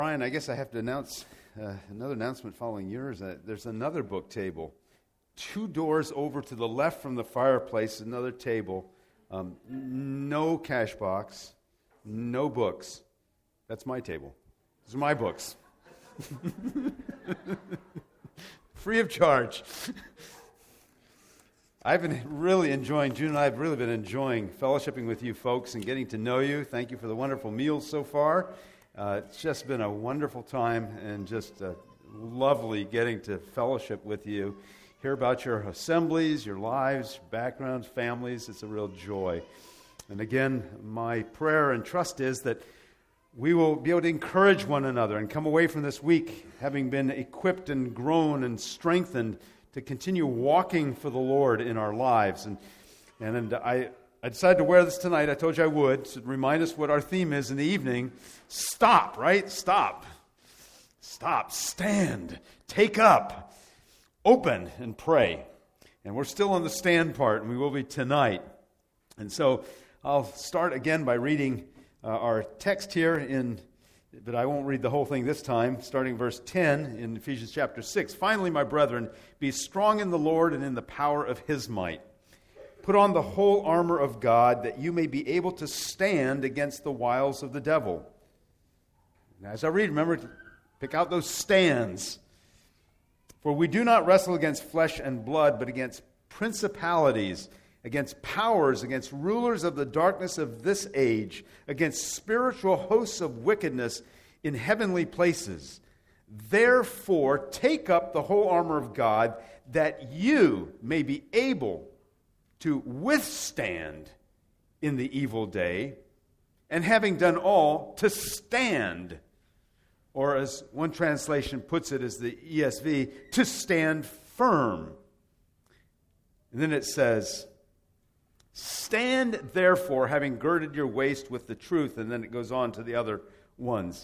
Brian, I guess I have to announce another announcement following yours. There's another book table. 2 doors over to the left from the fireplace, another table. No cash box, no books. That's my table. Those are my books. Free of charge. I've been really enjoying, June and I have really been enjoying fellowshipping with you folks and getting to know you. Thank you for the wonderful meals so far. It's just been a wonderful time and just lovely getting to fellowship with you, hear about your assemblies, your lives, backgrounds, families. It's a real joy. And again, my prayer and trust is that we will be able to encourage one another and come away from this week having been equipped and grown and strengthened to continue walking for the Lord in our lives. And I decided to wear this tonight. I told you I would, to remind us what our theme is in the evening. Stop, right? Stop. Stop. Stand. Take up. Open and pray. And we're still on the stand part, and we will be tonight. And so I'll start again by reading our text here, but I won't read the whole thing this time, starting verse 10 in Ephesians chapter 6. Finally, my brethren, be strong in the Lord and in the power of His might. Put on the whole armor of God, that you may be able to stand against the wiles of the devil. And as I read, remember to pick out those stands. For we do not wrestle against flesh and blood, but against principalities, against powers, against rulers of the darkness of this age, against spiritual hosts of wickedness in heavenly places. Therefore, take up the whole armor of God, that you may be able to withstand in the evil day, and having done all, to stand. Or as one translation puts it, as the ESV, to stand firm. And then it says, stand therefore, having girded your waist with the truth. And then it goes on to the other ones.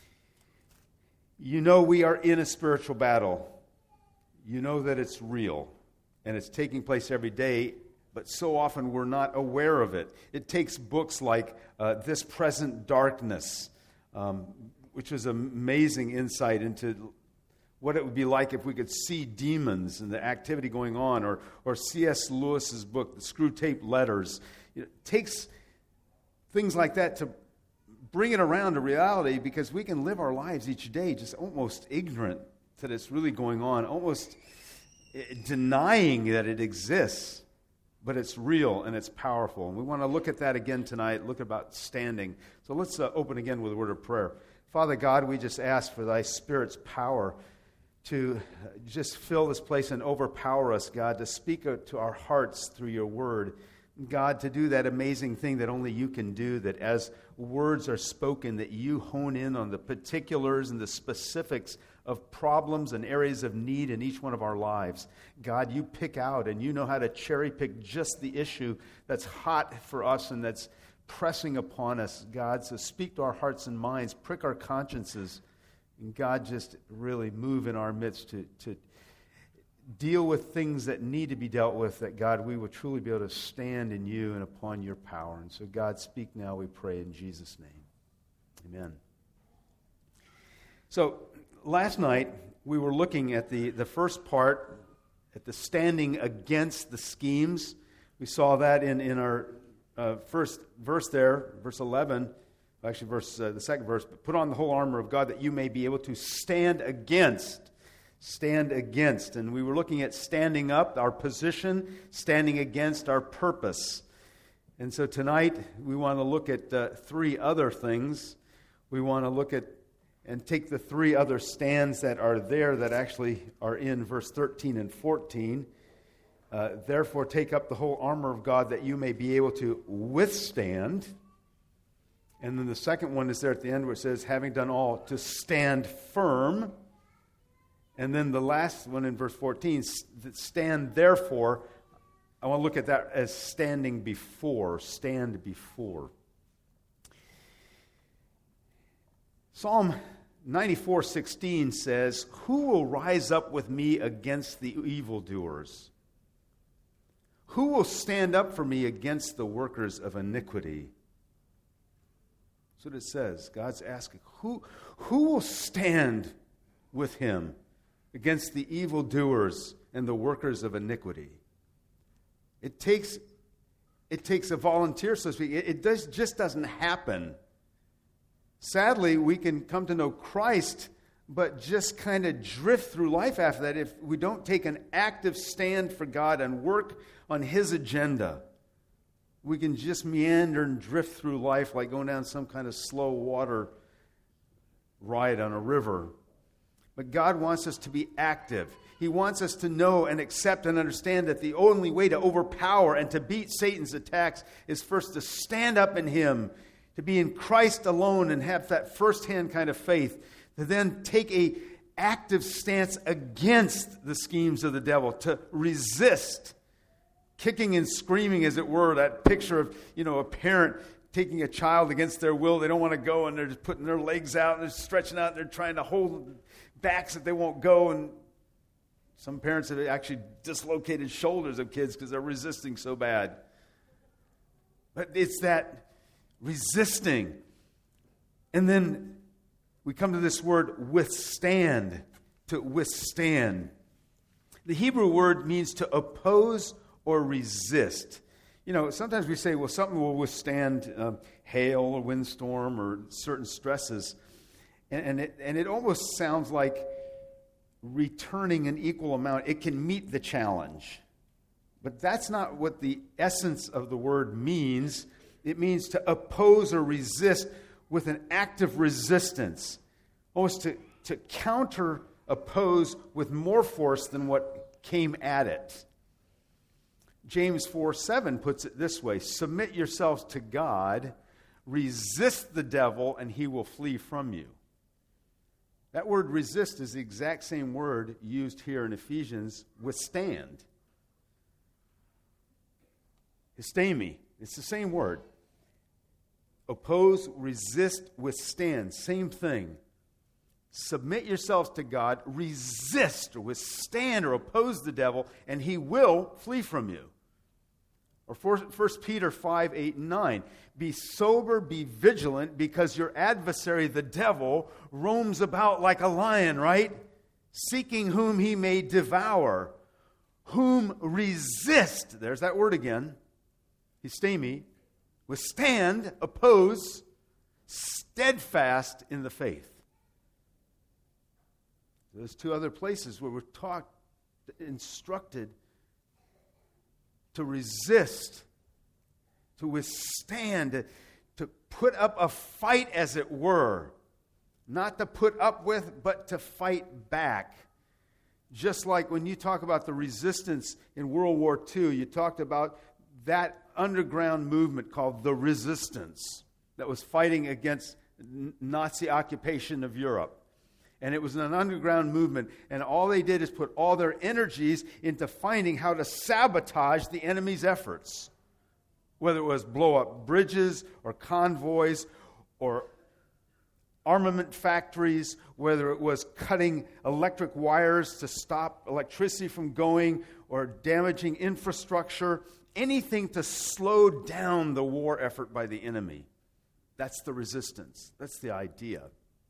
You know we are in a spiritual battle. You know that it's real. And it's taking place every day. But so often we're not aware of it. It takes books like This Present Darkness, which is amazing insight into what it would be like if we could see demons and the activity going on, or C.S. Lewis's book, The Screwtape Letters. It takes things like that to bring it around to reality, because we can live our lives each day just almost ignorant that it's really going on, almost denying that it exists. But it's real and it's powerful. And we want to look at that again tonight, look about standing. So let's open again with a word of prayer. Father God, we just ask for Thy Spirit's power to just fill this place and overpower us, God, to speak to our hearts through Your Word. God, to do that amazing thing that only You can do, that as words are spoken, that You hone in on the particulars and the specifics of problems and areas of need in each one of our lives. God, You pick out, and You know how to cherry pick just the issue that's hot for us and that's pressing upon us, God. So speak to our hearts and minds, prick our consciences, and God, just really move in our midst to deal with things that need to be dealt with, that God, we will truly be able to stand in You and upon Your power. And so God, speak now, we pray in Jesus' name. Amen. So last night we were looking at the first part, at the standing against the schemes. We saw that in our first verse there, verse 11, actually the second verse. But put on the whole armor of God, that you may be able to stand against. Stand against. And we were looking at standing up, our position, standing against our purpose. And so tonight we want to look at 3 other things. We want to look at and take the 3 other stands that are there that actually are in verse 13 and 14. Therefore, take up the whole armor of God, that you may be able to withstand. And then the second one is there at the end, where it says, having done all, to stand firm. And then the last one in verse 14, stand therefore. I want to look at that as standing before, stand before. Psalm 94:16 says, who will rise up with me against the evildoers? Who will stand up for me against the workers of iniquity? That's what it says. God's asking, who will stand with him against the evildoers and the workers of iniquity? It takes a volunteer, so to speak. It just doesn't happen. Sadly, we can come to know Christ, but just kind of drift through life after that if we don't take an active stand for God and work on his agenda. We can just meander and drift through life like going down some kind of slow water ride on a river. But God wants us to be active. He wants us to know and accept and understand that the only way to overpower and to beat Satan's attacks is first to stand up in him, to be in Christ alone and have that firsthand kind of faith, to then take a active stance against the schemes of the devil, to resist, kicking and screaming, as it were, that picture of, a parent taking a child against their will. They don't want to go, and they're just putting their legs out, and they're stretching out, and they're trying to hold back so that they won't go. And some parents have actually dislocated shoulders of kids because they're resisting so bad. But it's that resisting. And then we come to this word withstand, to withstand. The Hebrew word means to oppose or resist. Sometimes we say, well, something will withstand hail or windstorm or certain stresses. And it almost sounds like returning an equal amount. It can meet the challenge. But that's not what the essence of the word means. It means to oppose or resist with an active resistance. Almost to counter oppose with more force than what came at it. James 4:7 puts it this way: submit yourselves to God, resist the devil, and he will flee from you. That word resist is the exact same word used here in Ephesians, withstand. Histemi, it's the same word. Oppose, resist, withstand, same thing. Submit yourselves to God, resist or withstand or oppose the devil, and he will flee from you. Or 1 Peter 5:8-9. Be sober, be vigilant, because your adversary, the devil, roams about like a lion, right? Seeking whom he may devour. Whom resist, there's that word again, histemi, withstand, oppose, steadfast in the faith. There's two other places where we're instructed to resist, to withstand, to put up a fight, as it were. Not to put up with, but to fight back. Just like when you talk about the resistance in World War II, you talked about that underground movement called the Resistance that was fighting against Nazi occupation of Europe. And it was an underground movement. And all they did is put all their energies into finding how to sabotage the enemy's efforts. Whether it was blow up bridges or convoys or armament factories, whether it was cutting electric wires to stop electricity from going or damaging infrastructure, anything to slow down the war effort by the enemy. That's the resistance. That's the idea.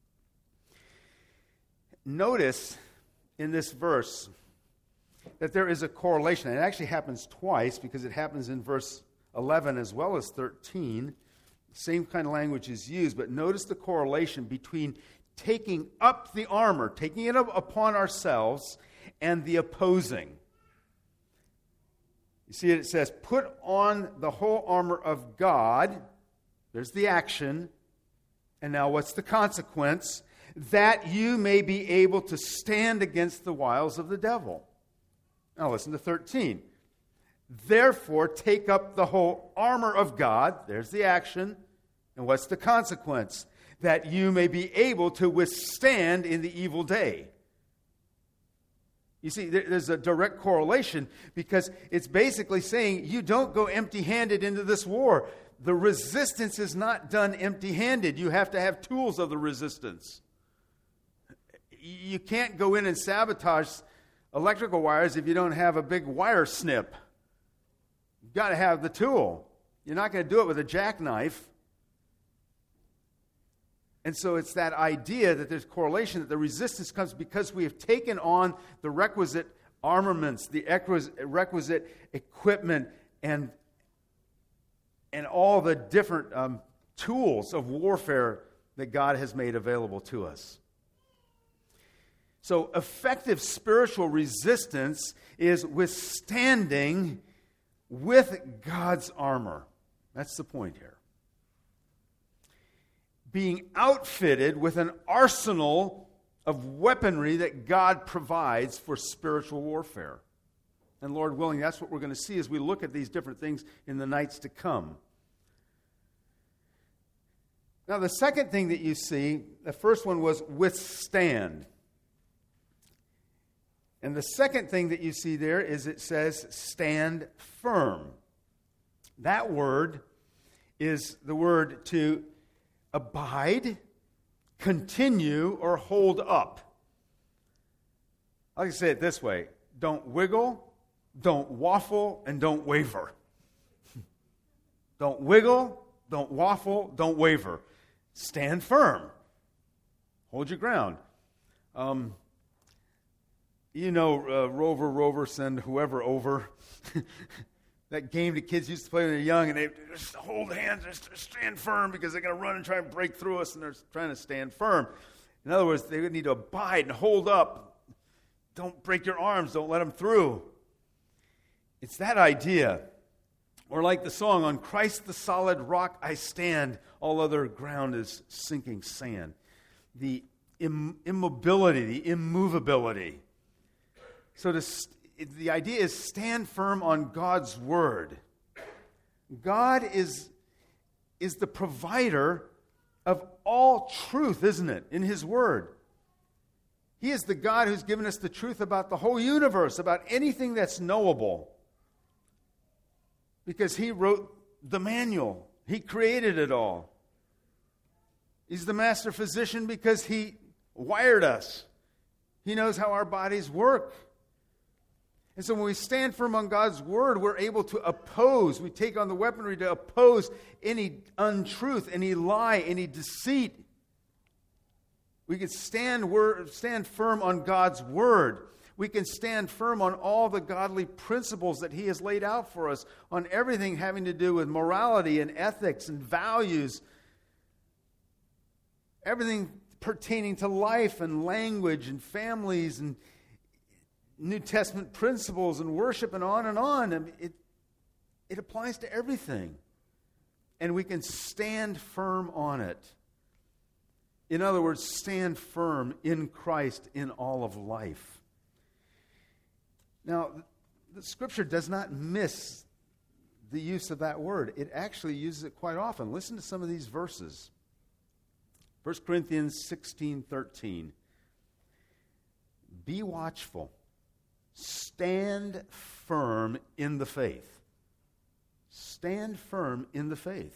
Notice in this verse that there is a correlation. It actually happens twice because it happens in verse 11 as well as 13. Same kind of language is used, but notice the correlation between taking up the armor, taking it up upon ourselves, and the opposing. You see it says, put on the whole armor of God. There's the action. And now what's the consequence? That you may be able to stand against the wiles of the devil. Now listen to 13. Therefore, take up the whole armor of God. There's the action. And what's the consequence? That you may be able to withstand in the evil day. You see, there's a direct correlation because it's basically saying you don't go empty-handed into this war. The resistance is not done empty-handed. You have to have tools of the resistance. You can't go in and sabotage electrical wires if you don't have a big wire snip. You've got to have the tool. You're not going to do it with a jackknife. And so it's that idea that there's correlation, that the resistance comes because we have taken on the requisite armaments, the requisite equipment, and all the different tools of warfare that God has made available to us. So effective spiritual resistance is withstanding with God's armor. That's the point here. Being outfitted with an arsenal of weaponry that God provides for spiritual warfare. And Lord willing, that's what we're going to see as we look at these different things in the nights to come. Now, the second thing that you see, the first one was withstand. And the second thing that you see there is it says stand firm. That word is the word to abide, continue, or hold up. I can say it this way: don't wiggle, don't waffle, and don't waver. Don't wiggle, don't waffle, don't waver. Stand firm. Hold your ground. Rover, send whoever over. That game the kids used to play when they were young, and they just hold hands, just stand firm because they're going to run and try and break through us, and they're trying to stand firm. In other words, they would need to abide and hold up. Don't break your arms. Don't let them through. It's that idea. Or like the song, on Christ the solid rock I stand, all other ground is sinking sand. The immobility, the immovability. So the idea is stand firm on God's word. God is the provider of all truth, isn't it, in his word. He is the God who's given us the truth about the whole universe, about anything that's knowable. Because he wrote the manual. He created it all. He's the master physician because he wired us. He knows how our bodies work. And so when we stand firm on God's word, we're able to oppose. We take on the weaponry to oppose any untruth, any lie, any deceit. We can stand firm on God's word. We can stand firm on all the godly principles that he has laid out for us, on everything having to do with morality and ethics and values, everything pertaining to life and language and families and New Testament principles and worship and on and on. I mean, it applies to everything. And we can stand firm on it. In other words, stand firm in Christ in all of life. Now, the Scripture does not miss the use of that word. It actually uses it quite often. Listen to some of these verses. 1 Corinthians 16:13. Be watchful. Stand firm in the faith. Stand firm in the faith.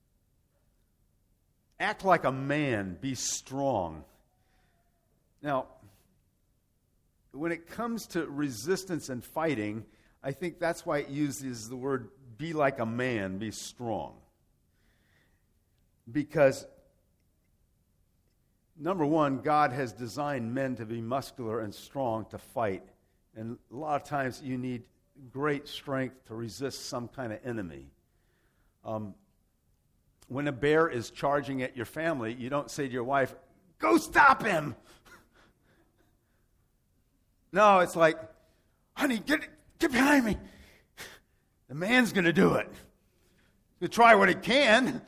Act like a man. Be strong. Now, when it comes to resistance and fighting, I think that's why it uses the word be like a man, be strong. Because, number one, God has designed men to be muscular and strong to fight. And a lot of times you need great strength to resist some kind of enemy. When a bear is charging at your family, you don't say to your wife, go stop him. No, it's like, honey, get behind me. The man's going to do it. He'll try what he can.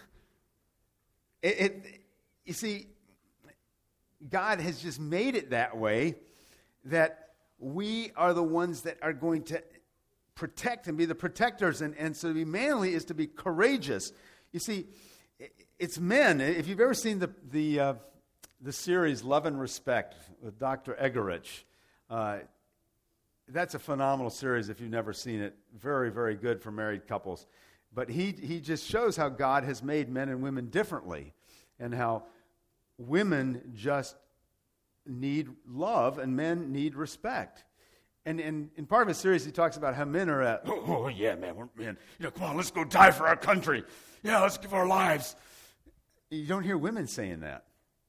You see, God has just made it that way that we are the ones that are going to protect and be the protectors. And so to be manly is to be courageous. You see, it's men. If you've ever seen the series Love and Respect with Dr. Egerich, that's a phenomenal series if you've never seen it. Very, very good for married couples. But he just shows how God has made men and women differently, and how women just need love and men need respect. And in part of his series, he talks about how men are at, oh yeah, man, we're men. Come on, let's go die for our country. Yeah, let's give our lives. You don't hear women saying that.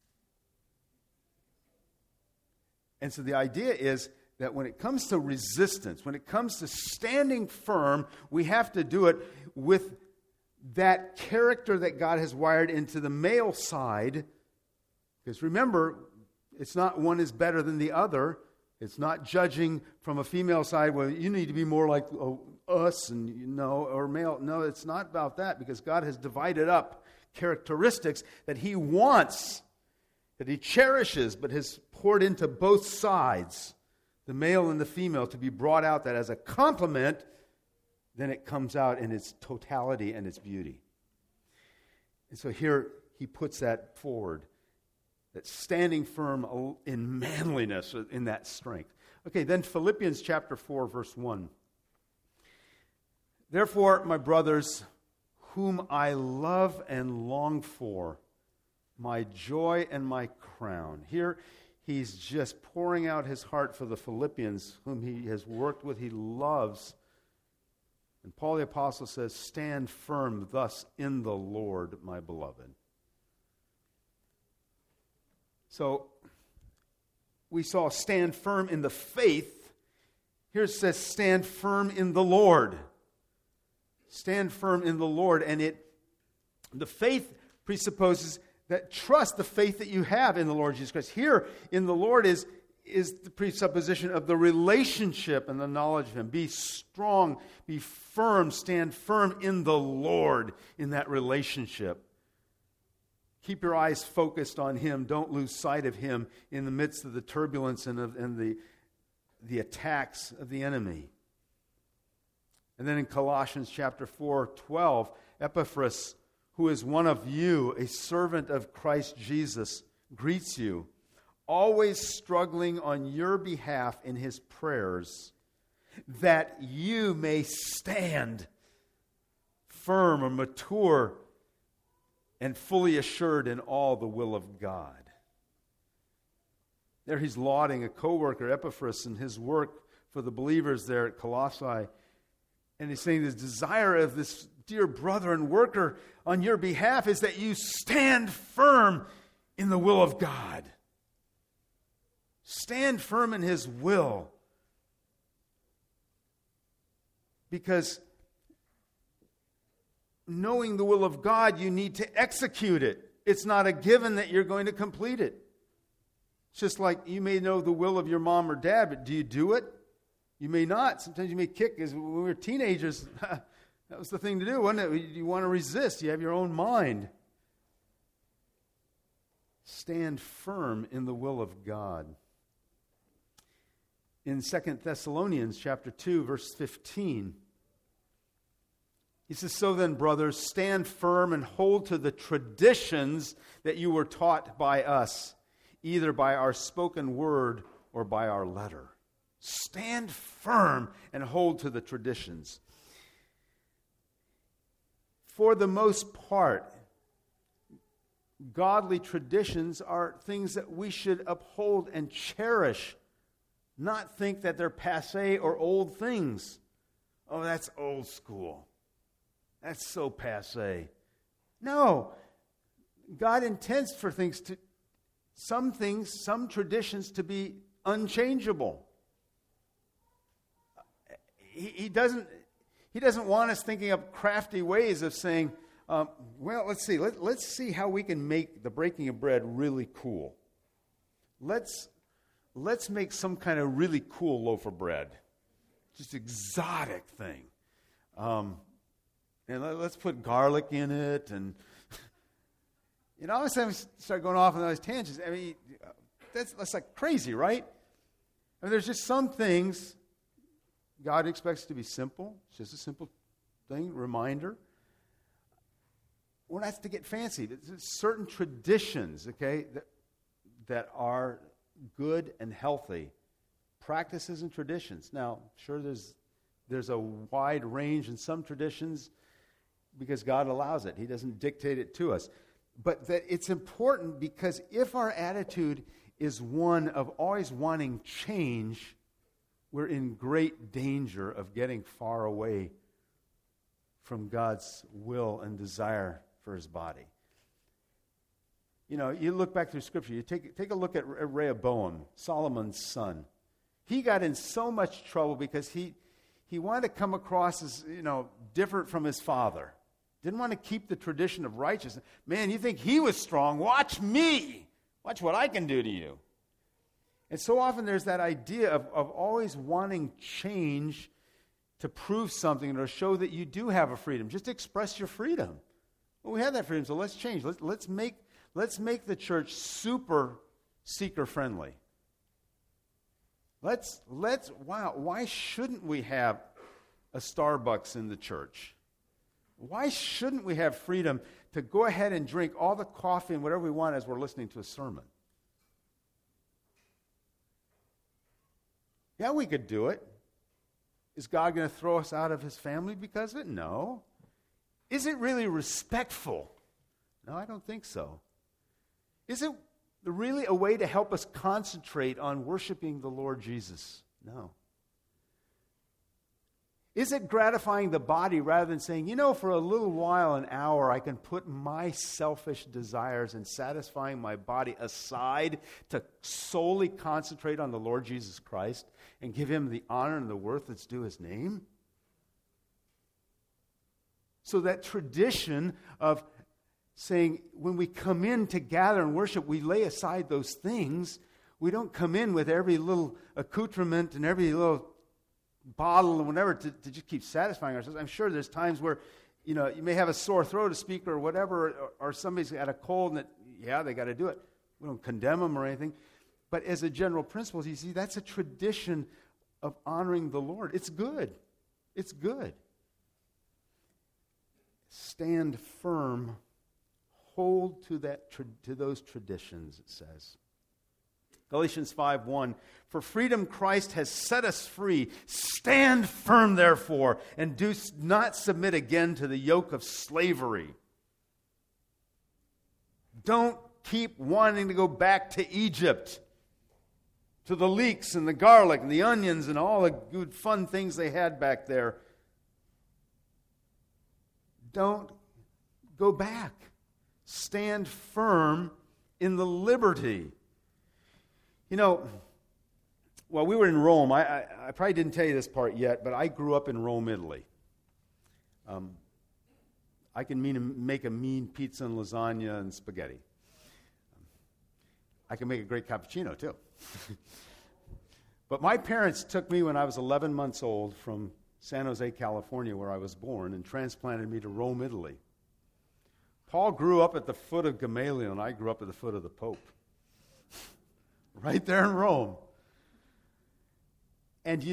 And so the idea is that when it comes to resistance, when it comes to standing firm, we have to do it with that character that God has wired into the male side. Because remember, it's not one is better than the other. It's not judging from a female side, well, you need to be more like us and or male. No, it's not about that, because God has divided up characteristics that He wants, that He cherishes, but has poured into both sides, the male and the female, to be brought out, that as a complement, then it comes out in its totality and its beauty. And so here he puts that forward, that standing firm in manliness, in that strength. Okay, then Philippians chapter 4, verse 1. Therefore, my brothers, whom I love and long for, my joy and my crown. Here he's just pouring out his heart for the Philippians, whom he has worked with, he loves. And Paul the Apostle says, stand firm thus in the Lord, my beloved. So, we saw stand firm in the faith. Here it says stand firm in the Lord. Stand firm in the Lord. And the faith presupposes that trust, the faith that you have in the Lord Jesus Christ. Here in the Lord is the presupposition of the relationship and the knowledge of Him. Be strong, be firm, stand firm in the Lord, in that relationship. Keep your eyes focused on Him. Don't lose sight of Him in the midst of the turbulence and the attacks of the enemy. And then in Colossians chapter 4:12, Epaphras, who is one of you, a servant of Christ Jesus, greets you, always struggling on your behalf in his prayers, that you may stand firm or mature and fully assured in all the will of God. There he's lauding a co-worker, Epaphras, and his work for the believers there at Colossae. And he's saying the desire of this dear brother and worker on your behalf is that you stand firm in the will of God. Stand firm in His will. Because knowing the will of God, you need to execute it. It's not a given that you're going to complete it. It's just like you may know the will of your mom or dad, but do you do it? You may not. Sometimes you may kick. As when we were teenagers, that was the thing to do, wasn't it? You want to resist. You have your own mind. Stand firm in the will of God. In 2 Thessalonians chapter 2, verse 15, he says, so then, brothers, stand firm and hold to the traditions that you were taught by us, either by our spoken word or by our letter. Stand firm and hold to the traditions. For the most part, godly traditions are things that we should uphold and cherish, not think that they're passé or old things. Oh, that's old school. That's so passé. No. God intends for some traditions to be unchangeable. He doesn't want us thinking up crafty ways of saying, well, let's see. Let's see how we can make the breaking of bread really cool. Let's make some kind of really cool loaf of bread. Just exotic thing. And let's put garlic in it. And, all of a sudden we start going off on those tangents. I mean, that's like crazy, right? I mean, there's just some things God expects to be simple. It's just a simple thing, reminder. We're not to get fancy. There's certain traditions, okay, that are good and healthy. Practices and traditions. Now, sure, there's a wide range in some traditions because God allows it. He doesn't dictate it to us. But that it's important because if our attitude is one of always wanting change, we're in great danger of getting far away from God's will and desire for His body. You look back through Scripture, you take a look at Rehoboam, Solomon's son. He got in so much trouble because he wanted to come across as, different from his father. Didn't want to keep the tradition of righteousness. Man, you think he was strong? Watch me. Watch what I can do to you. And so often there's that idea of always wanting change to prove something or show that you do have a freedom. Just express your freedom. Well, we have that freedom, so let's change. Let's make the church super seeker friendly. Why shouldn't we have a Starbucks in the church? Why shouldn't we have freedom to go ahead and drink all the coffee and whatever we want as we're listening to a sermon? Yeah, we could do it. Is God going to throw us out of his family because of it? No. Is it really respectful? No, I don't think so. Is it really a way to help us concentrate on worshiping the Lord Jesus? No. Is it gratifying the body rather than saying, for a little while, an hour, I can put my selfish desires and satisfying my body aside to solely concentrate on the Lord Jesus Christ and give him the honor and the worth that's due his name? So that tradition of saying when we come in to gather and worship, we lay aside those things. We don't come in with every little accoutrement and every little bottle and whatever to just keep satisfying ourselves. I'm sure there's times where, you may have a sore throat, a speaker or whatever, or somebody's got a cold and they got to do it. We don't condemn them or anything. But as a general principle, you see, that's a tradition of honoring the Lord. It's good. It's good. Stand firm. Hold to to those traditions, it says. Galatians 5:1, for freedom Christ has set us free. Stand firm, therefore, and do not submit again to the yoke of slavery. Don't keep wanting to go back to Egypt, to the leeks and the garlic and the onions and all the good fun things they had back there. Don't go back. Stand firm in the liberty. While we were in Rome, I probably didn't tell you this part yet, but I grew up in Rome, Italy. I can make a mean pizza and lasagna and spaghetti. I can make a great cappuccino, too. But my parents took me when I was 11 months old from San Jose, California, where I was born, and transplanted me to Rome, Italy. Paul grew up at the foot of Gamaliel, and I grew up at the foot of the Pope. Right there in Rome. And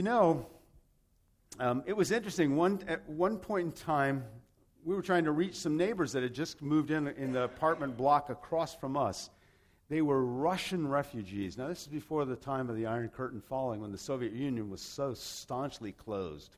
it was interesting. At one point in time, we were trying to reach some neighbors that had just moved in the apartment block across from us. They were Russian refugees. Now, this is before the time of the Iron Curtain falling, when the Soviet Union was so staunchly closed.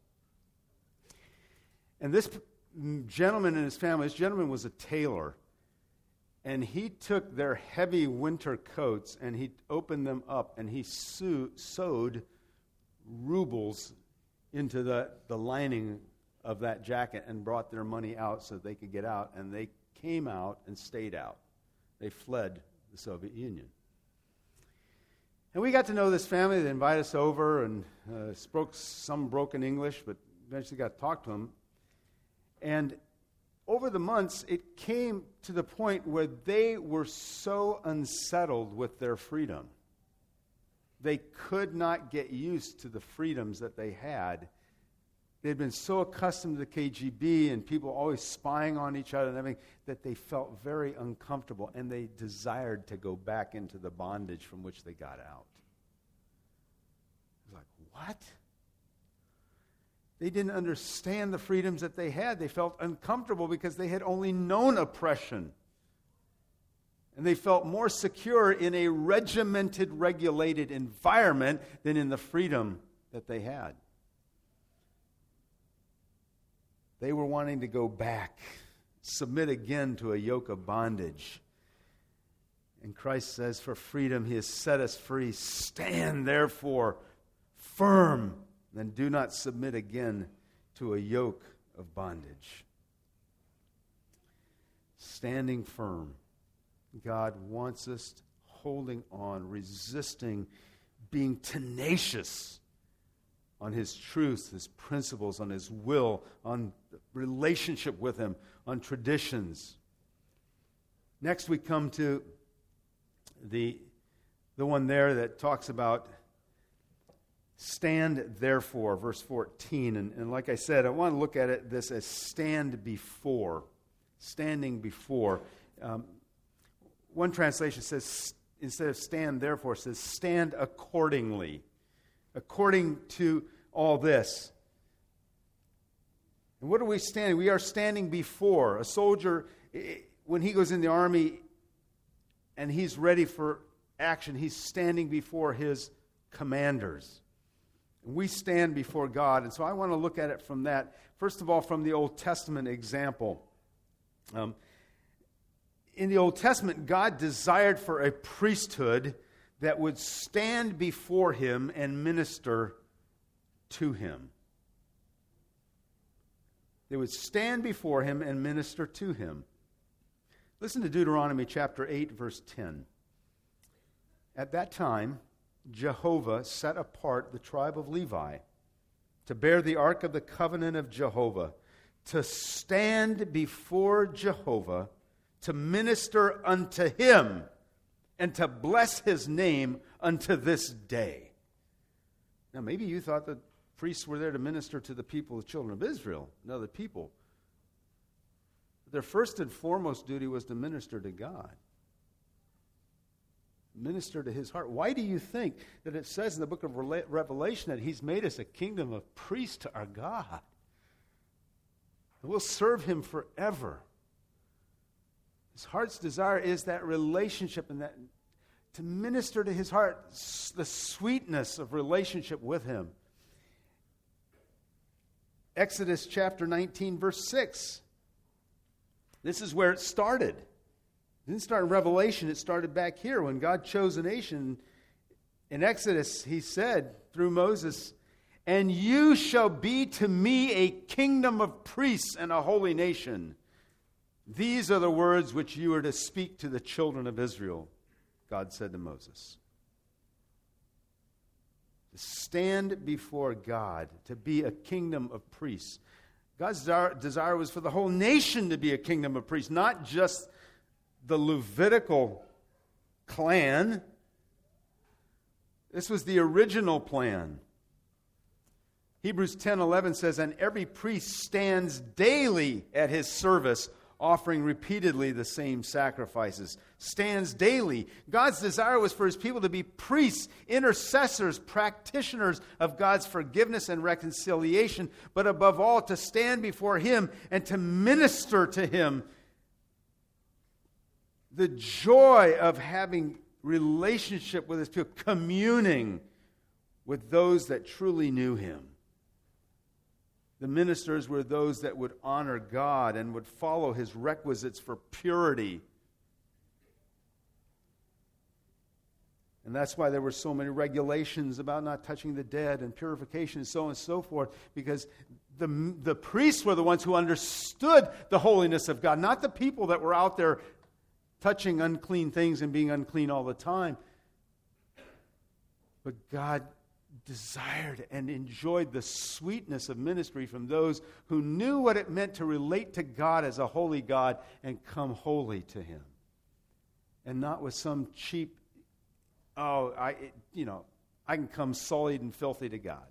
And this gentleman and his family, this gentleman was a tailor. And he took their heavy winter coats and he opened them up and he sewed rubles into the lining of that jacket and brought their money out so they could get out. And they came out and stayed out. They fled the Soviet Union. And we got to know this family. They invited us over and spoke some broken English, but eventually got to talk to them. And over the months, it came to the point where they were so unsettled with their freedom. They could not get used to the freedoms that they had. They'd been so accustomed to the KGB and people always spying on each other and everything that they felt very uncomfortable, and they desired to go back into the bondage from which they got out. It was like, what? They didn't understand the freedoms that they had. They felt uncomfortable because they had only known oppression. And they felt more secure in a regimented, regulated environment than in the freedom that they had. They were wanting to go back, submit again to a yoke of bondage. And Christ says, for freedom he has set us free. Stand, therefore, firm, and do not submit again to a yoke of bondage. Standing firm. God wants us holding on, resisting, being tenacious on His truth, His principles, on His will, on relationship with Him, on traditions. Next we come to the one there that talks about stand therefore, verse 14. And like I said, I want to look at this as stand before. Standing before. One translation says, instead of stand therefore, it says stand accordingly. According to all this. And what are we standing? We are standing before. A soldier, when he goes in the army and he's ready for action, he's standing before his commanders. We stand before God. And so I want to look at it from that. First of all, from the Old Testament example. In the Old Testament, God desired for a priesthood that would stand before Him and minister to Him. They would stand before Him and minister to Him. Listen to Deuteronomy chapter 8, verse 10. At that time, Jehovah set apart the tribe of Levi to bear the ark of the covenant of Jehovah, to stand before Jehovah, to minister unto Him, and to bless His name unto this day. Now, maybe you thought that priests were there to minister to the people, the children of Israel, and other people. Their first and foremost duty was to minister to God. Minister to His heart. Why do you think that it says in the book of Revelation that He's made us a kingdom of priests to our God? And we'll serve Him forever. His heart's desire is that relationship and that to minister to His heart, the sweetness of relationship with Him. Exodus chapter 19, verse 6. This is where it started. It didn't start in Revelation, it started back here when God chose a nation. In Exodus, He said through Moses, "And you shall be to me a kingdom of priests and a holy nation. These are the words which you are to speak to the children of Israel," God said to Moses. To stand before God, to be a kingdom of priests. God's desire was for the whole nation to be a kingdom of priests, not just the Levitical clan. This was the original plan. Hebrews 10:11 says, "And every priest stands daily at his service, offering repeatedly the same sacrifices." Stands daily. God's desire was for His people to be priests, intercessors, practitioners of God's forgiveness and reconciliation, but above all, to stand before Him and to minister to Him. The joy of having relationship with His people, communing with those that truly knew Him. The ministers were those that would honor God and would follow His requisites for purity. And that's why there were so many regulations about not touching the dead and purification and so on and so forth, because the priests were the ones who understood the holiness of God, not the people that were out there touching unclean things and being unclean all the time. But God desired and enjoyed the sweetness of ministry from those who knew what it meant to relate to God as a holy God and come holy to Him. And not with some cheap, I can come sullied and filthy to God.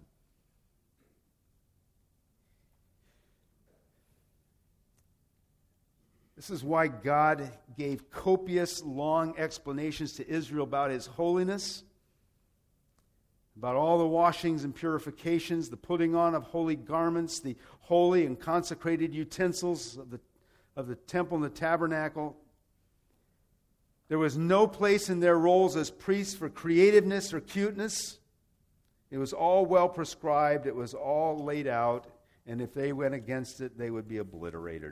This is why God gave copious, long explanations to Israel about His holiness, about all the washings and purifications, the putting on of holy garments, the holy and consecrated utensils of the temple and the tabernacle. There was no place in their roles as priests for creativeness or cuteness. It was all well prescribed. It was all laid out. And if they went against it, they would be obliterated.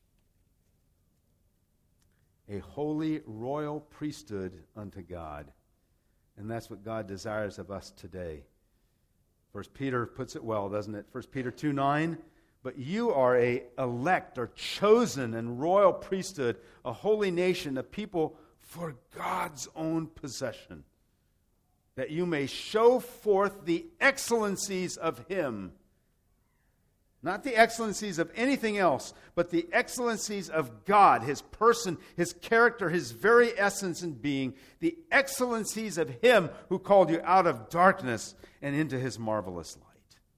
A holy royal priesthood unto God. And that's what God desires of us today. 1 Peter puts it well, doesn't it? 1 Peter 2:9. "But you are a elect or chosen and royal priesthood, a holy nation, a people for God's own possession, that you may show forth the excellencies of Him. Not the excellencies of anything else, but the excellencies of God, His person, His character, His very essence and being, the excellencies of Him who called you out of darkness and into His marvelous light.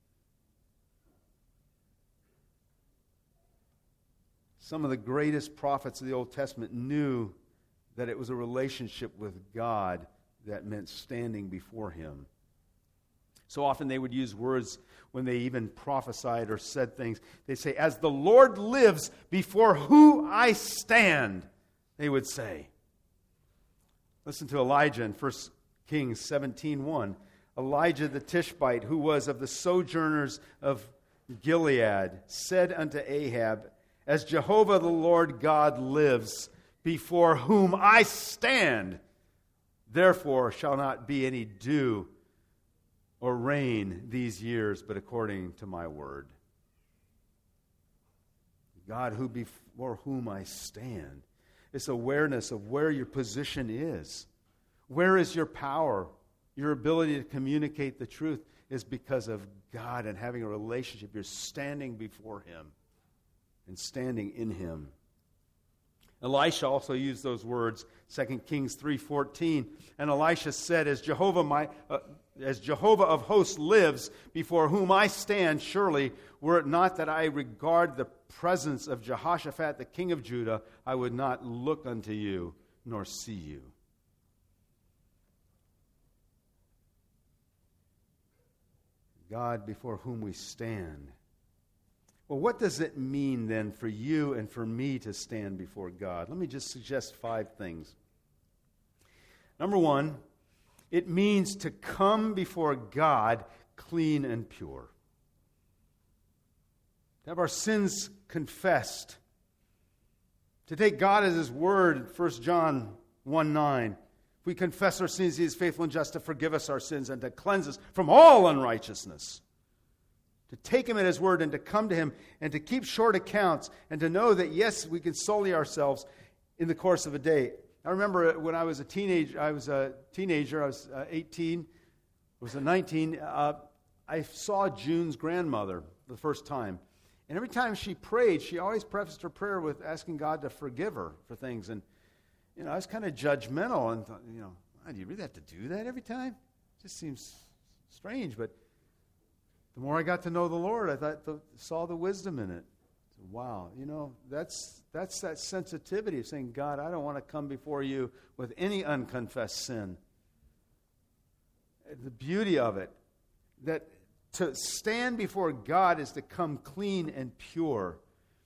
Some of the greatest prophets of the Old Testament knew that it was a relationship with God that meant standing before Him. So often they would use words when they even prophesied or said things. They'd say, "As the Lord lives before whom I stand," they would say. Listen to Elijah in 1 Kings 17:1. Elijah the Tishbite, who was of the sojourners of Gilead, said unto Ahab, "As Jehovah the Lord God lives, before whom I stand, therefore shall not be any dew or rain these years, but according to my word." God, who before whom I stand. It's awareness of where your position is. Where is your power? Your ability to communicate the truth is because of God and having a relationship. You're standing before Him and standing in Him. Elisha also used those words, 2 Kings 3:14. And Elisha said, as Jehovah of hosts lives, before whom I stand, surely, were it not that I regard the presence of Jehoshaphat, the king of Judah, I would not look unto you, nor see you. God before whom we stand. Well, what does it mean then for you and for me to stand before God? Let me just suggest 5 things. Number 1, it means to come before God clean and pure. To have our sins confessed. To take God as His word, 1 John 1:9. If we confess our sins, He is faithful and just to forgive us our sins and to cleanse us from all unrighteousness. To take Him at His word and to come to Him and to keep short accounts and to know that, yes, we can sully ourselves in the course of a day. I remember when I was a teenager, I was 18, I was 19, I saw June's grandmother the first time. And every time she prayed, she always prefaced her prayer with asking God to forgive her for things. And, I was kind of judgmental and thought, do you really have to do that every time? It just seems strange, but the more I got to know the Lord, I saw the wisdom in it. Wow, that's that sensitivity of saying, God, I don't want to come before you with any unconfessed sin. The beauty of it, that to stand before God is to come clean and pure.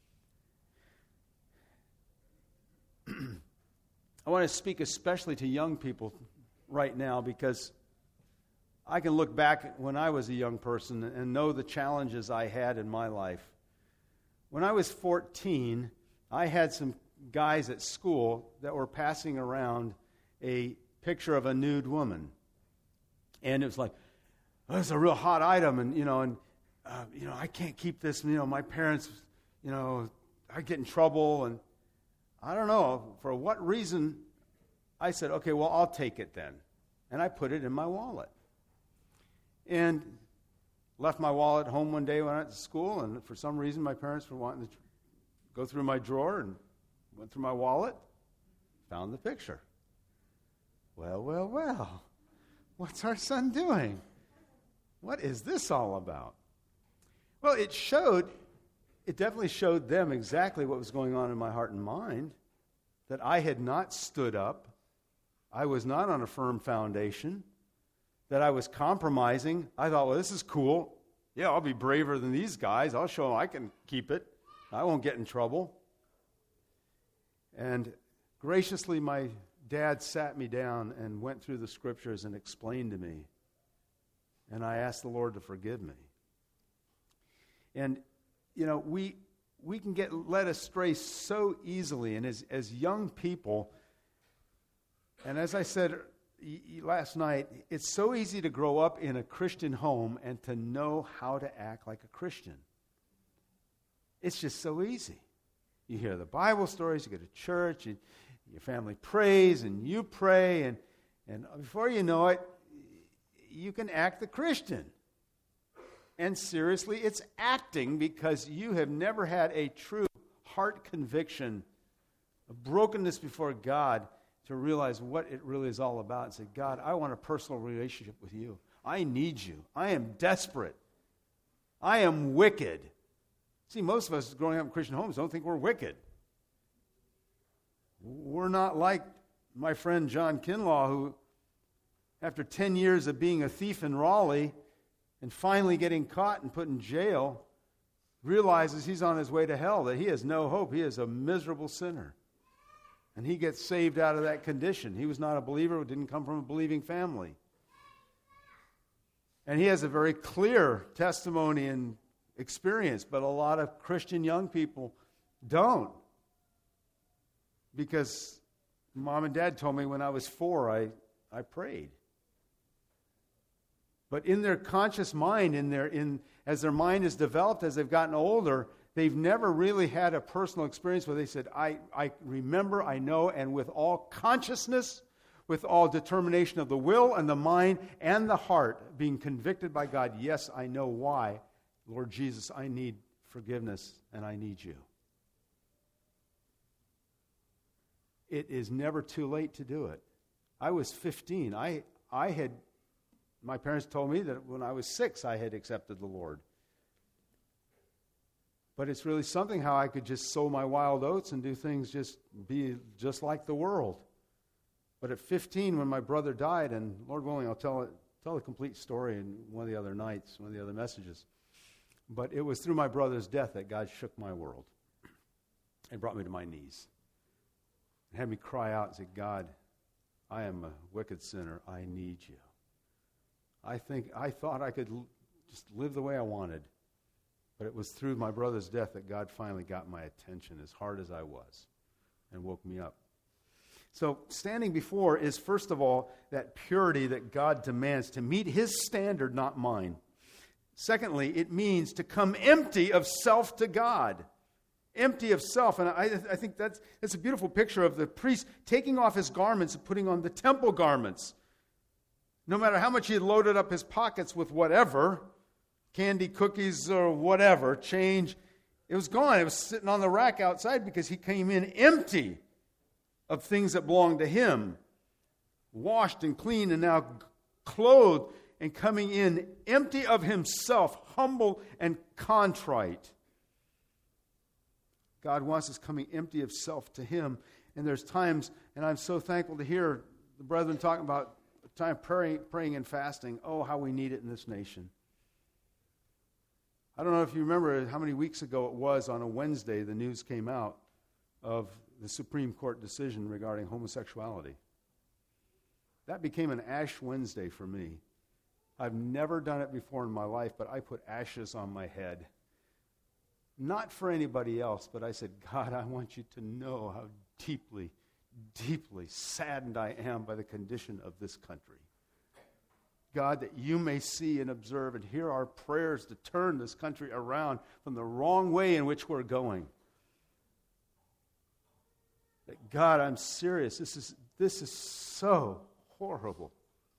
I want to speak especially to young people right now because I can look back when I was a young person and know the challenges I had in my life. When I was 14, I had some guys at school that were passing around a picture of a nude woman. And it was like, oh, it's a real hot item, and I can't keep this, my parents, I get in trouble, and I don't know, for what reason, I said, okay, well, I'll take it then. And I put it in my wallet. And left my wallet home one day when I went to school, and for some reason my parents were wanting to go through my drawer and went through my wallet, found the picture. Well, what's our son doing? What is this all about? Well, it definitely showed them exactly what was going on in my heart and mind, that I had not stood up, I was not on a firm foundation, that I was compromising. I thought, well, this is cool. Yeah, I'll be braver than these guys. I'll show them I can keep it. I won't get in trouble. And graciously, my dad sat me down and went through the scriptures and explained to me. And I asked the Lord to forgive me. And, we can get led astray so easily. And as young people, and as I said last night, it's so easy to grow up in a Christian home and to know how to act like a Christian. It's just so easy. You hear the Bible stories, you go to church, Your family prays and you pray, and before you know it, you can act the Christian. And seriously, it's acting because you have never had a true heart conviction, a brokenness before God to realize what it really is all about and say, God, I want a personal relationship with you. I need you. I am desperate. I am wicked. See, most of us growing up in Christian homes don't think we're wicked. We're not like my friend John Kinlaw, who, after 10 years of being a thief in Raleigh and finally getting caught and put in jail, realizes he's on his way to hell, that he has no hope. He is a miserable sinner. And he gets saved out of that condition. He was not a believer, didn't come from a believing family. And he has a very clear testimony and experience, but a lot of Christian young people don't. Because Mom and Dad told me when I was 4, I prayed. But in their conscious mind, as their mind is developed, as they've gotten older, they've never really had a personal experience where they said, I remember, I know, and with all consciousness, with all determination of the will and the mind and the heart, being convicted by God, yes, I know why. Lord Jesus, I need forgiveness and I need you. It is never too late to do it. I was 15. My parents told me that when I was 6, I had accepted the Lord. But it's really something how I could just sow my wild oats and do things be just like the world. But at 15, when my brother died, and Lord willing, I'll tell the complete story in one of the other nights, one of the other messages. But it was through my brother's death that God shook my world and brought me to my knees. And had me cry out and say, God, I am a wicked sinner. I need you. I thought I could just live the way I wanted. But it was through my brother's death that God finally got my attention, as hard as I was, and woke me up. So standing before is, first of all, that purity that God demands to meet his standard, not mine. Secondly, it means to come empty of self to God. Empty of self. And I think that's a beautiful picture of the priest taking off his garments and putting on the temple garments. No matter how much he had loaded up his pockets with whatever, candy, cookies, or whatever, change, it was gone. It was sitting on the rack outside because he came in empty of things that belonged to him, washed and clean and now clothed, and coming in empty of himself, humble and contrite. God wants us coming empty of self to him. And there's times, and I'm so thankful to hear the brethren talking about time praying and fasting. Oh, how we need it in this nation. I don't know if you remember how many weeks ago it was on a Wednesday the news came out of the Supreme Court decision regarding homosexuality. That became an Ash Wednesday for me. I've never done it before in my life, but I put ashes on my head. Not for anybody else, but I said, God, I want you to know how deeply, deeply saddened I am by the condition of this country. God, that you may see and observe and hear our prayers to turn this country around from the wrong way in which we're going. That God, I'm serious. This is so horrible.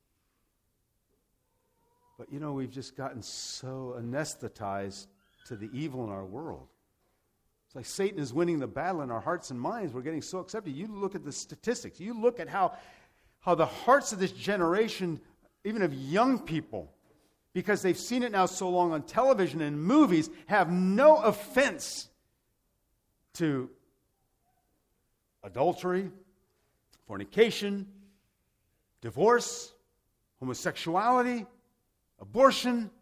But we've just gotten so anesthetized to the evil in our world. It's like Satan is winning the battle in our hearts and minds. We're getting so accepted. You look at the statistics. You look at how the hearts of this generation, even of young people, because they've seen it now so long on television and movies, have no offense to adultery, fornication, divorce, homosexuality, abortion.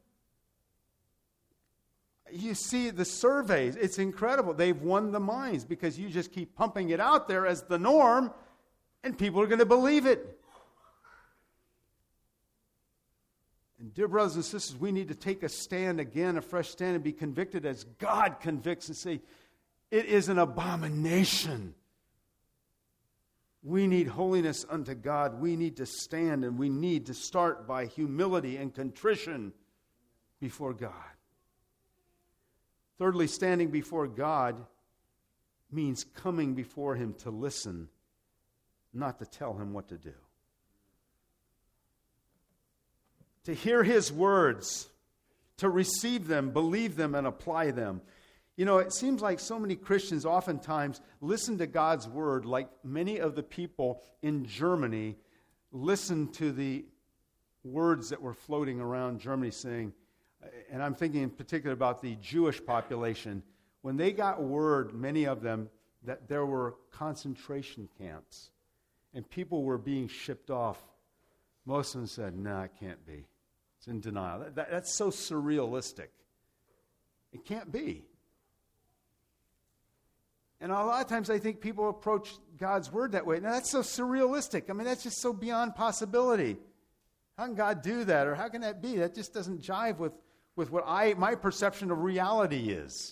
You see the surveys. It's incredible. They've won the minds because you just keep pumping it out there as the norm, and people are going to believe it. And dear brothers and sisters, we need to take a stand again, a fresh stand, and be convicted as God convicts and say, it is an abomination. We need holiness unto God. We need to stand, and we need to start by humility and contrition before God. Thirdly, standing before God means coming before him to listen not to tell him what to do. To hear his words, to receive them, believe them, and apply them. You know, it seems like so many Christians oftentimes listen to God's word like many of the people in Germany listened to the words that were floating around Germany saying, and I'm thinking in particular about the Jewish population, when they got word, many of them, that there were concentration camps and people were being shipped off, most of them said, no, it can't be. It's in denial. That's so surrealistic. It can't be. And a lot of times I think people approach God's word that way. Now, that's so surrealistic. I mean, that's just so beyond possibility. How can God do that? Or how can that be? That just doesn't jive with what my perception of reality is.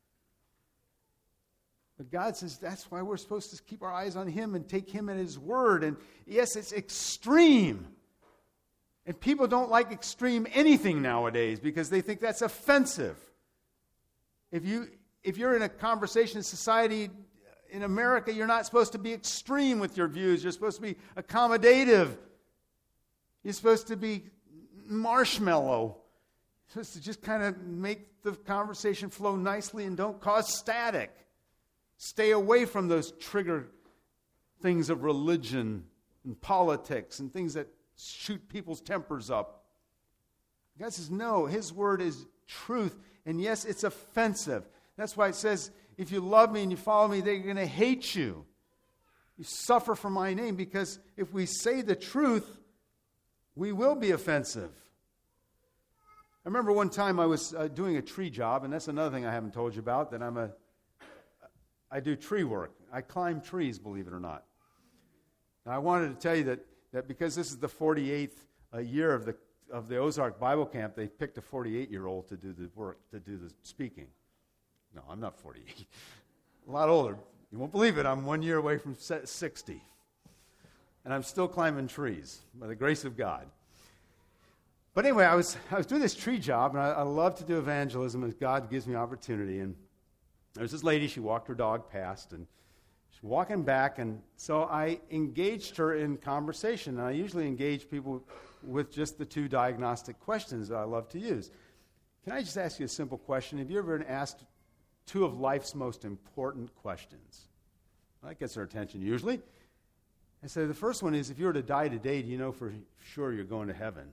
But God says that's why we're supposed to keep our eyes on him and take him at his word. And yes, it's extreme. And people don't like extreme anything nowadays because they think that's offensive. If you're in a conversation in society in America, you're not supposed to be extreme with your views. You're supposed to be accommodative. You're supposed to be marshmallow. You're supposed to just kind of make the conversation flow nicely and don't cause static. Stay away from those trigger things of religion and politics and things that shoot people's tempers up. God says, no, his word is truth. And yes, it's offensive. That's why it says, if you love me and you follow me, they're going to hate you. You suffer for my name, because if we say the truth, we will be offensive. I remember one time I was doing a tree job, and that's another thing I haven't told you about, that I do tree work. I climb trees, believe it or not. Now, I wanted to tell you that because this is the 48th year of the Ozark Bible Camp, they picked a 48-year-old to do the work, to do the speaking. No, I'm not 48. A lot older. You won't believe it. I'm 1 year away from 60. And I'm still climbing trees by the grace of God. But anyway, I was doing this tree job, and I love to do evangelism as God gives me opportunity. And there was this lady, she walked her dog past, and she's walking back, and so I engaged her in conversation. And I usually engage people with just the two diagnostic questions that I love to use. Can I just ask you a simple question? Have you ever been asked two of life's most important questions? Well, that gets her attention usually. And so the first one is, if you were to die today, do you know for sure you're going to heaven?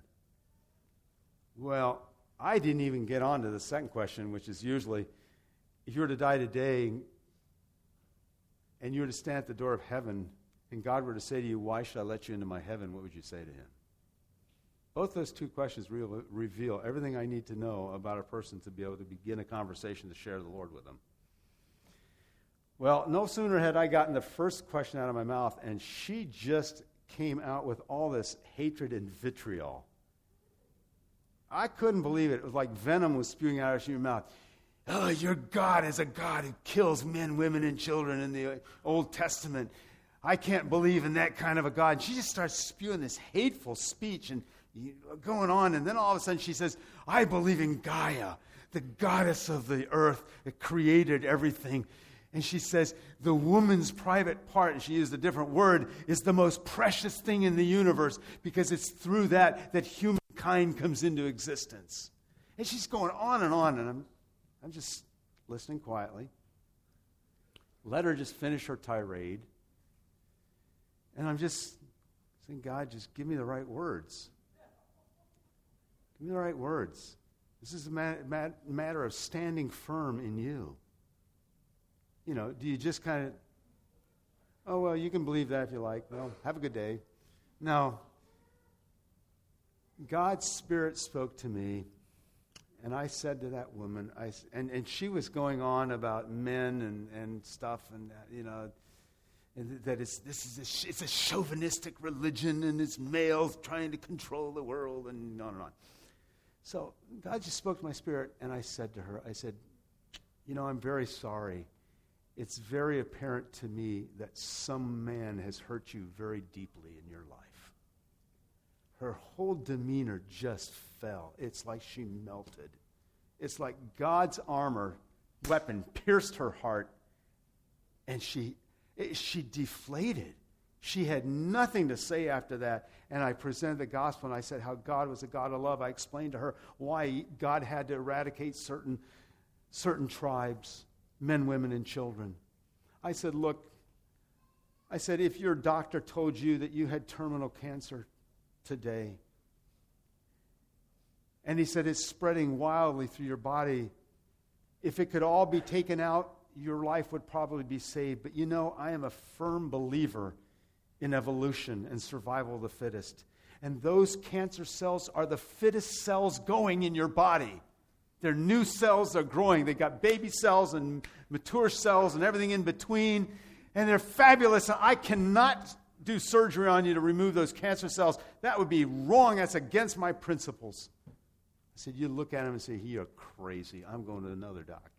Well, I didn't even get on to the second question, which is usually, if you were to die today and you were to stand at the door of heaven and God were to say to you, why should I let you into my heaven, what would you say to him? Both those two questions reveal everything I need to know about a person to be able to begin a conversation to share the Lord with them. Well, no sooner had I gotten the first question out of my mouth, and she just came out with all this hatred and vitriol. I couldn't believe it. It was like venom was spewing out of your mouth. Oh, your God is a God who kills men, women, and children in the Old Testament. I can't believe in that kind of a God. And she just starts spewing this hateful speech and going on, and then all of a sudden she says, I believe in Gaia, the goddess of the earth that created everything. And she says, the woman's private part, and she used a different word, is the most precious thing in the universe, because it's through that humankind comes into existence. And she's going on, and I'm just listening quietly. Let her just finish her tirade. And I'm just saying, God, just give me the right words. Give me the right words. This is a matter of standing firm in you. You know, do you just kind of, oh, well, you can believe that if you like. Well, have a good day. No. God's Spirit spoke to me, and I said to that woman, and she was going on about men and stuff, and you know, and that it's a chauvinistic religion, and it's males trying to control the world, and on and on. So God just spoke to my spirit, and I said to her, I said, you know, I'm very sorry. It's very apparent to me that some man has hurt you very deeply in your life. Her whole demeanor just fell. It's like she melted. It's like God's weapon pierced her heart, and she deflated. She had nothing to say after that. And I presented the gospel, and I said how God was a God of love. I explained to her why God had to eradicate certain tribes, men, women, and children. I said, look, if your doctor told you that you had terminal cancer today, and he said it's spreading wildly through your body, if it could all be taken out, your life would probably be saved. But I am a firm believer in evolution and survival of the fittest. And those cancer cells are the fittest cells going in your body. They're new cells, they're growing. They've got baby cells and mature cells and everything in between. And they're fabulous. I cannot do surgery on you to remove those cancer cells. That would be wrong. That's against my principles. I said, you look at him and say, you're crazy. I'm going to another doctor.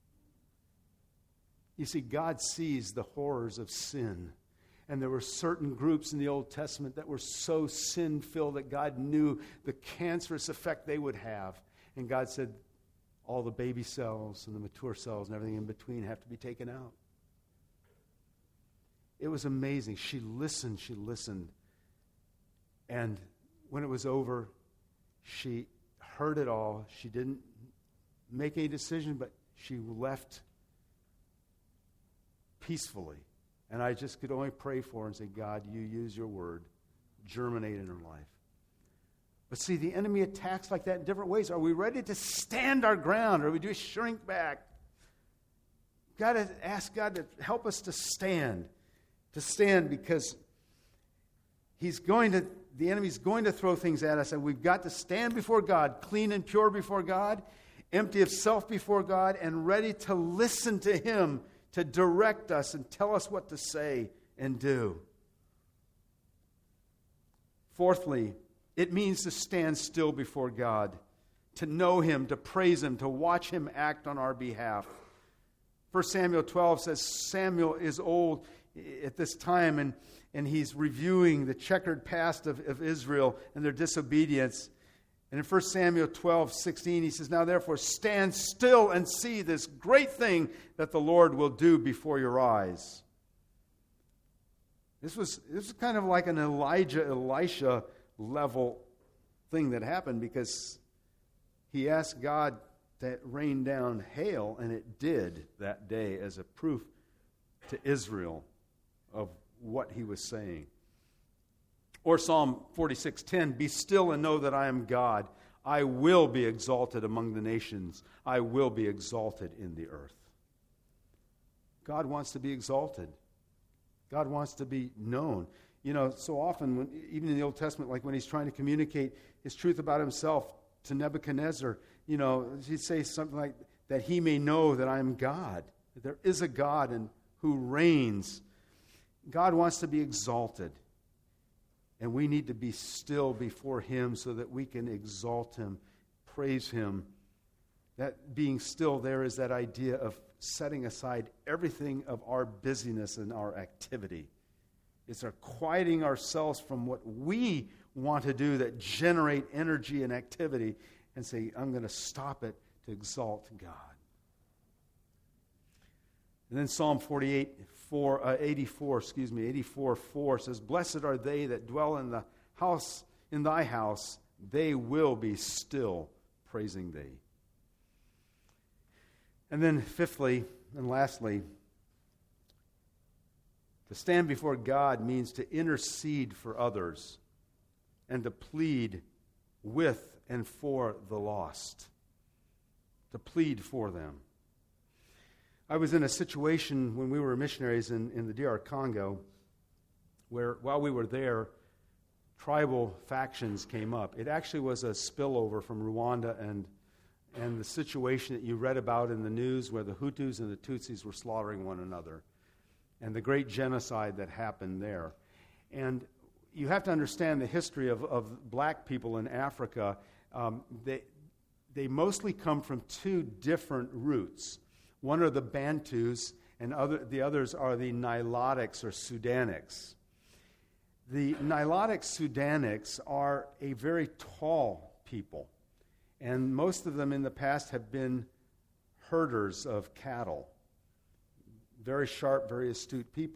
You see, God sees the horrors of sin. And there were certain groups in the Old Testament that were so sin-filled that God knew the cancerous effect they would have. And God said, all the baby cells and the mature cells and everything in between have to be taken out. It was amazing. She listened. And when it was over, she heard it all. She didn't make any decision, but she left peacefully. And I just could only pray for her and say, God, you use your word, germinate in her life. But see, the enemy attacks like that in different ways. Are we ready to stand our ground, or do we just shrink back? Got to ask God to help us to stand because the enemy's going to throw things at us, and we've got to stand before God, clean and pure before God, empty of self before God, and ready to listen to him to direct us and tell us what to say and do. Fourthly, it means to stand still before God, to know him, to praise him, to watch him act on our behalf. 1 Samuel 12 says Samuel is old at this time, and he's reviewing the checkered past of Israel and their disobedience. And in 1 Samuel 12:16, he says, now therefore stand still and see this great thing that the Lord will do before your eyes. This was kind of like an Elisha level thing that happened, because he asked God to rain down hail, and it did that day as a proof to Israel of what he was saying. Or Psalm 46:10, be still and know that I am God. I will be exalted among the nations. I will be exalted in the earth. God wants to be exalted. God wants to be known. So often, even in the Old Testament, like when he's trying to communicate his truth about himself to Nebuchadnezzar, he'd say something like, that he may know that I am God. That there is a God who reigns. God wants to be exalted. And we need to be still before him so that we can exalt him, praise him. That being still there is that idea of setting aside everything of our busyness and our activity. It's our quieting ourselves from what we want to do that generate energy and activity and say, I'm going to stop it to exalt God. And then Psalm 84:4 says, blessed are they that dwell in thy house, they will be still praising thee. And then fifthly and lastly, to stand before God means to intercede for others and to plead with and for the lost. To plead for them. I was in a situation when we were missionaries in the DR Congo where while we were there, tribal factions came up. It actually was a spillover from Rwanda and the situation that you read about in the news where the Hutus and the Tutsis were slaughtering one another and the great genocide that happened there. And you have to understand the history of black people in Africa. They mostly come from two different roots. One are the Bantus, and the others are the Nilotics or Sudanics. The Nilotic Sudanics are a very tall people, and most of them in the past have been herders of cattle. Very sharp, very astute people.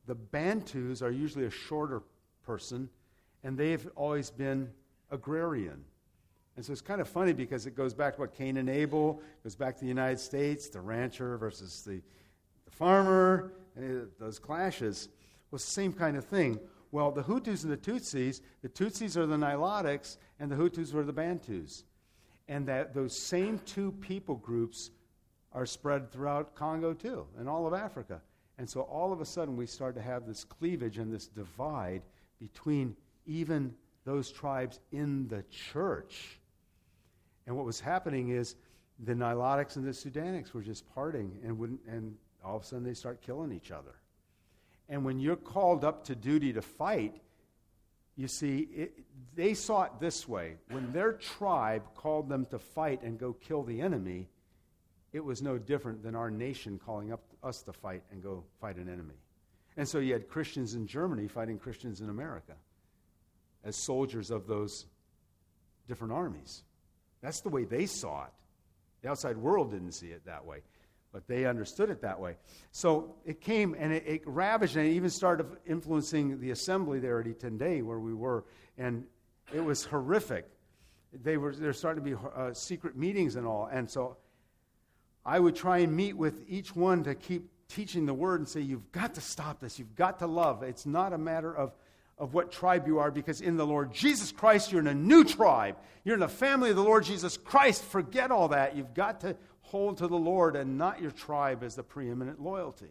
The Bantus are usually a shorter person, and they've always been agrarian. And so it's kind of funny because it goes back to what Cain and Abel, goes back to the United States, the rancher versus the farmer, and those clashes. Well, it's the same kind of thing. Well, the Hutus and the Tutsis are the Nilotics, and the Hutus were the Bantus. And that those same two people groups are spread throughout Congo too, and all of Africa. And so all of a sudden we start to have this cleavage and this divide between even those tribes in the church. And what was happening is the Nilotics and the Sudanics were just parting, and all of a sudden they start killing each other. And when you're called up to duty to fight, you see, they saw it this way. When their tribe called them to fight and go kill the enemy, it was no different than our nation calling up us to fight and go fight an enemy. And so you had Christians in Germany fighting Christians in America as soldiers of those different armies. That's the way they saw it. The outside world didn't see it that way, but they understood it that way. So it came and it ravaged, and it even started influencing the assembly there at Itende where we were, and it was horrific. There started to be secret meetings and all, and so I would try and meet with each one to keep teaching the word and say, you've got to stop this. You've got to love. It's not a matter of what tribe you are, because in the Lord Jesus Christ, you're in a new tribe. You're in the family of the Lord Jesus Christ. Forget all that. You've got to hold to the Lord and not your tribe as the preeminent loyalty.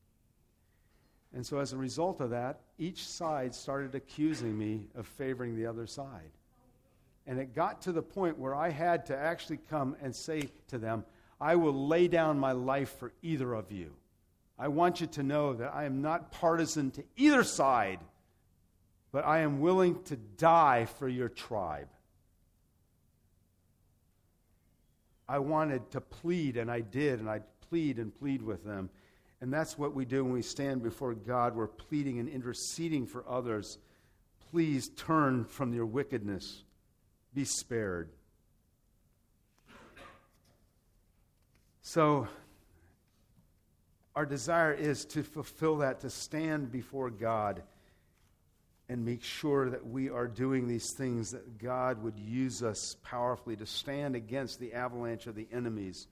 And so as a result of that, each side started accusing me of favoring the other side. And it got to the point where I had to actually come and say to them, I will lay down my life for either of you. I want you to know that I am not partisan to either side, but I am willing to die for your tribe. I wanted to plead, and I did, and I plead and plead with them. And that's what we do when we stand before God. We're pleading and interceding for others. Please turn from your wickedness. Be spared. So, our desire is to fulfill that, to stand before God and make sure that we are doing these things, that God would use us powerfully to stand against the avalanche of the enemies.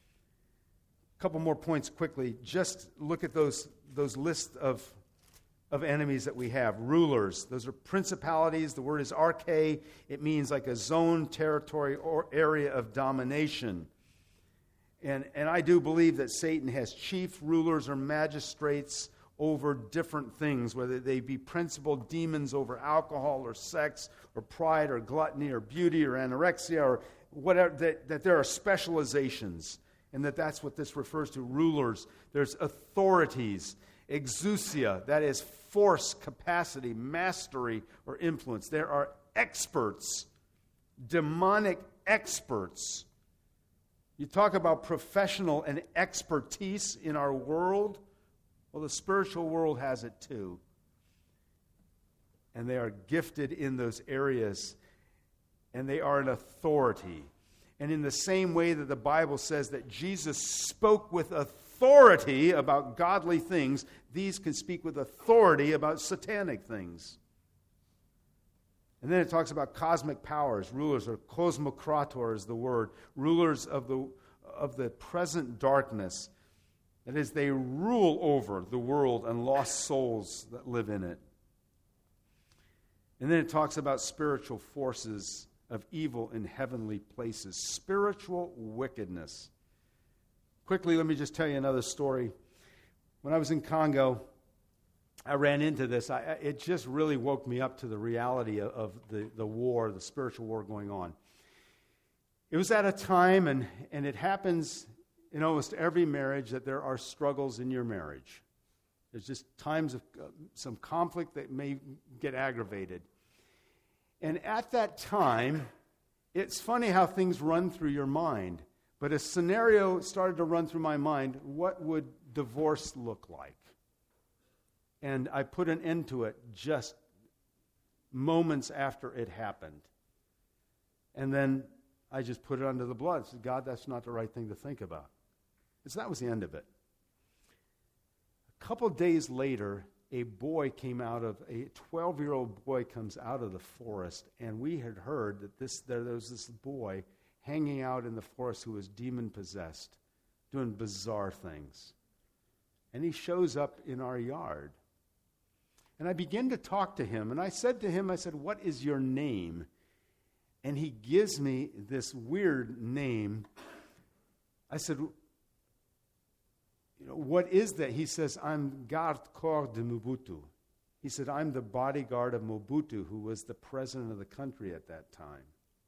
A couple more points quickly. Just look at those lists of enemies that we have. Rulers, those are principalities. The word is arche. It means like a zone, territory, or area of domination. And I do believe that Satan has chief rulers or magistrates over different things, whether they be principal demons over alcohol or sex or pride or gluttony or beauty or anorexia or whatever, that there are specializations, and that's what this refers to, rulers. There's authorities, exousia, that is force, capacity, mastery, or influence. There are experts, demonic experts. You talk about professional and expertise in our world. Well, the spiritual world has it too. And they are gifted in those areas. And they are an authority. And in the same way that the Bible says that Jesus spoke with authority about godly things, these can speak with authority about satanic things. And then it talks about cosmic powers, rulers, or cosmokrator is the word, rulers of the present darkness. That is, they rule over the world and lost souls that live in it. And then it talks about spiritual forces of evil in heavenly places, spiritual wickedness. Quickly, let me just tell you another story. When I was in Congo, I ran into this. It just really woke me up to the reality of the war, the spiritual war going on. It was at a time, and it happens in almost every marriage, that there are struggles in your marriage. There's just times of some conflict that may get aggravated. And at that time, it's funny how things run through your mind. But a scenario started to run through my mind. What would divorce look like? And I put an end to it just moments after it happened. And then I just put it under the blood. I said, God, that's not the right thing to think about. So that was the end of it. A couple days later, a 12-year-old boy comes out of the forest, and we had heard that there was this boy hanging out in the forest who was demon-possessed, doing bizarre things. And he shows up in our yard. And I began to talk to him, and I said to him, "What is your name?" And he gives me this weird name. I said, "What is that?" He says, "I'm Garde Corps de Mobutu." He said, "I'm the bodyguard of Mobutu, who was the president of the country at that time."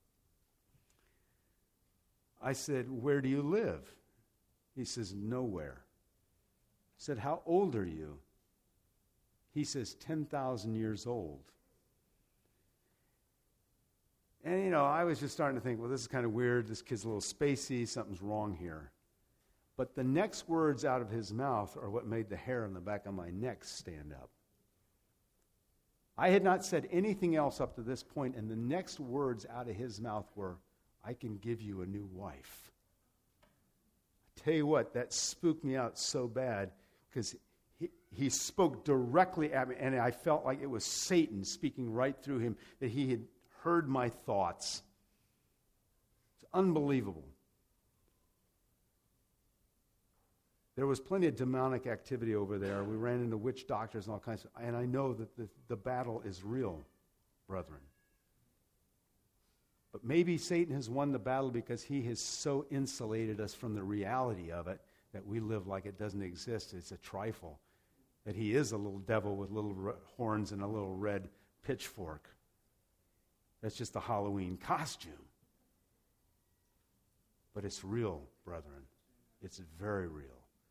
I said, "Where do you live?" He says, "Nowhere." I said, "How old are you?" He says, 10,000 years old. And, I was just starting to think, well, this is kind of weird. This kid's a little spacey. Something's wrong here. But the next words out of his mouth are what made the hair on the back of my neck stand up. I had not said anything else up to this point, and the next words out of his mouth were, "I can give you a new wife." I tell you what, that spooked me out so bad, because he spoke directly at me, and I felt like it was Satan speaking right through him, that he had heard my thoughts. It's unbelievable. There was plenty of demonic activity over there. We ran into witch doctors and all kinds of, and I know that the battle is real, brethren. But maybe Satan has won the battle because he has so insulated us from the reality of it that we live like it doesn't exist. It's a trifle. That he is a little devil with little horns and a little red pitchfork. That's just a Halloween costume. But it's real, brethren. It's very real.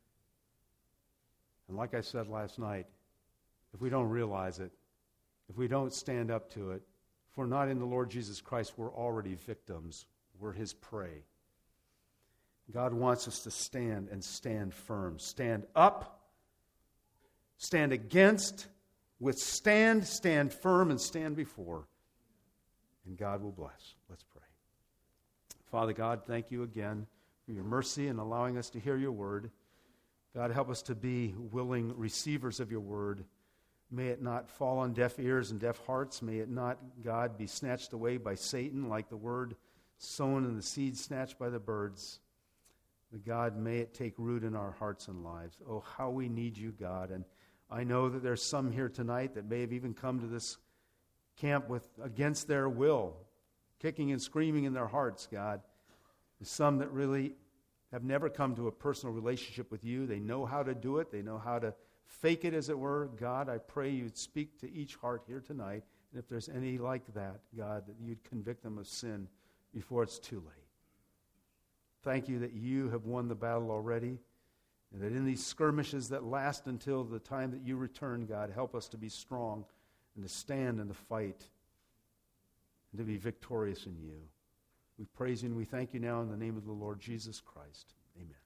And like I said last night, if we don't realize it, if we don't stand up to it, if we're not in the Lord Jesus Christ, we're already victims. We're his prey. God wants us to stand and stand firm. Stand up, stand against, withstand, stand firm, and stand before. And God will bless. Let's pray. Father God, thank you again for your mercy in allowing us to hear your word. God, help us to be willing receivers of your word. May it not fall on deaf ears and deaf hearts. May it not, God, be snatched away by Satan like the word sown and the seed snatched by the birds. But God, may it take root in our hearts and lives. Oh, how we need you, God. And I know that there's some here tonight that may have even come to this camp against their will, kicking and screaming in their hearts, God. There's some that really have never come to a personal relationship with you. They know how to do it. They know how to fake it, as it were. God, I pray you'd speak to each heart here tonight. And if there's any like that, God, that you'd convict them of sin before it's too late. Thank you that you have won the battle already, and that in these skirmishes that last until the time that you return, God, help us to be strong and to stand and to fight and to be victorious in you. We praise you and we thank you now in the name of the Lord Jesus Christ. Amen.